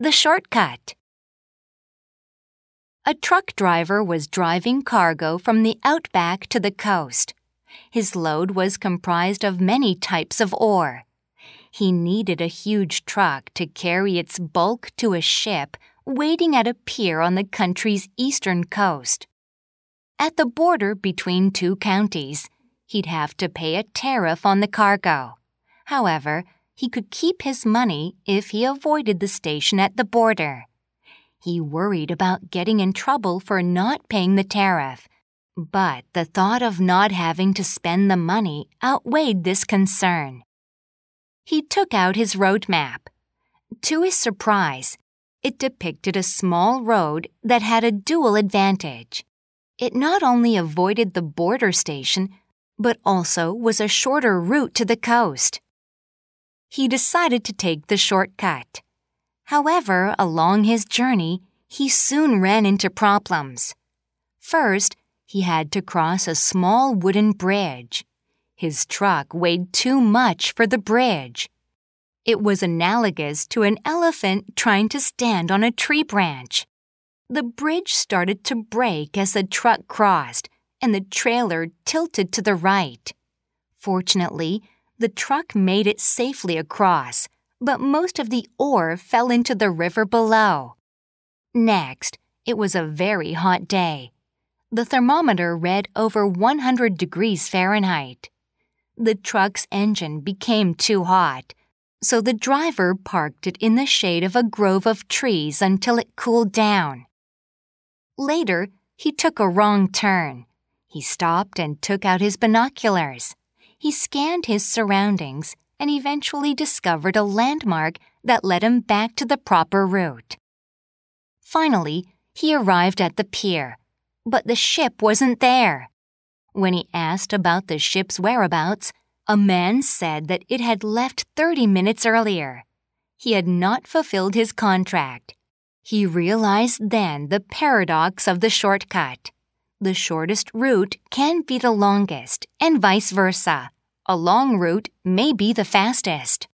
The shortcut. A truck driver was driving cargo from the outback to the coast. His load was comprised of many types of ore. He needed a huge truck to carry its bulk to a ship waiting at a pier on the country's eastern coast. At the border between two counties, he'd have to pay a tariff on the cargo. However, he could keep his money if he avoided the station at the border. He worried about getting in trouble for not paying the tariff, but the thought of not having to spend the money outweighed this concern. He took out his road map. To his surprise, it depicted a small road that had a dual advantage. It not only avoided the border station, but also was a shorter route to the coast. He decided to take the shortcut. However, along his journey, he soon ran into problems. First, he had to cross a small wooden bridge. His truck weighed too much for the bridge. It was analogous to an elephant trying to stand on a tree branch. The bridge started to break as the truck crossed, and the trailer tilted to the right. Fortunately, the truck made it safely across, but most of the ore fell into the river below. Next, it was a very hot day. The thermometer read over 100 degrees Fahrenheit. The truck's engine became too hot, so the driver parked it in the shade of a grove of trees until it cooled down. Later, he took a wrong turn. He stopped and took out his binoculars. He scanned his surroundings and eventually discovered a landmark that led him back to the proper route. Finally, he arrived at the pier, but the ship wasn't there. When he asked about the ship's whereabouts, a man said that it had left 30 minutes earlier. He had not fulfilled his contract. He realized then the paradox of the shortcut. The shortest route can be the longest, and vice versa. A long route may be the fastest.